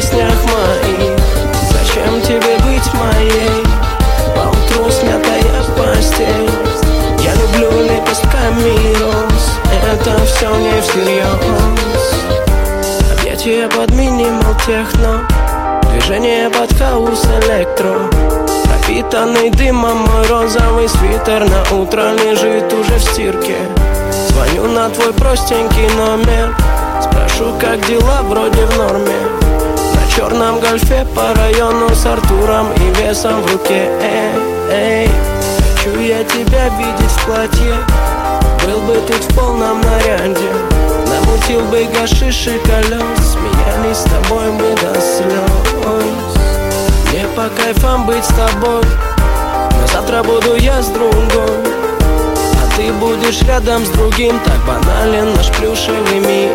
песнях моих. Зачем тебе быть моей? Поутру смятая постель. Я люблю лепестками роз. Это все не всерьез. Объятия под минимал техно, движение под хаус электро. Пропитанный дымом мой розовый свитер на утро лежит уже в стирке. Звоню на твой простенький номер, спрошу, как дела, вроде в норме. На черном гольфе по району с Артуром и весом в руке. Эй, хочу я тебя видеть в платье. Был бы тут в полном наряде, намутил бы гашиш и колес. Смеялись с тобой мы до слез. Мне по кайфам быть с тобой, но завтра буду я с другой, а ты будешь рядом с другим. Так банален наш плюшевый мир.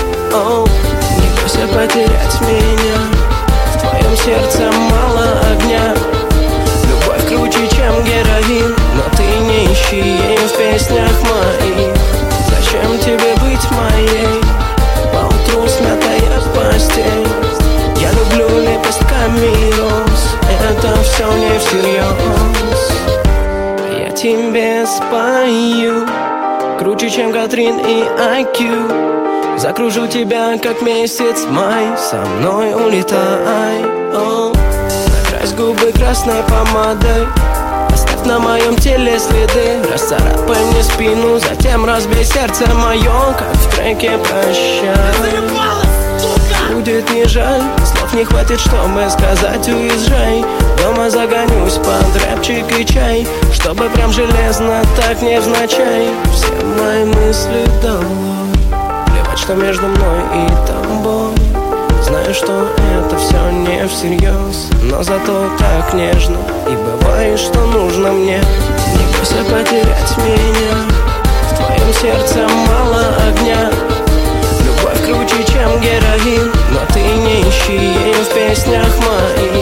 Не бойся потерять меня, в твоем сердце мало огня. Любовь круче, чем героин, но ты не ищи ее в песнях моих. Зачем тебе быть моей? Поутру смятая постель. Я люблю лепестками роз. Это все не всерьез. Я тебе спою круче, чем Катрин и IQ. Закружу тебя, как месяц май. Со мной улетай. Накрась губы красной помадой, оставь на моем теле следы. Расцарапай мне спину, затем разбей сердце мое, как в треке «Прощай». Будет не жаль, слов не хватит, чтобы сказать уезжай. Дома загонюсь под рэпчик и чай, чтобы прям железно, так невзначай. Все мои мысли долой, плевать, что между мной и тобой. Знаю, что это все не всерьез, но зато так нежно. И бывает, что нужно мне. Не бойся потерять меня, в твоем сердце мало огня. Любовь круче, чем героин, но ты не ищи ее в песнях моих.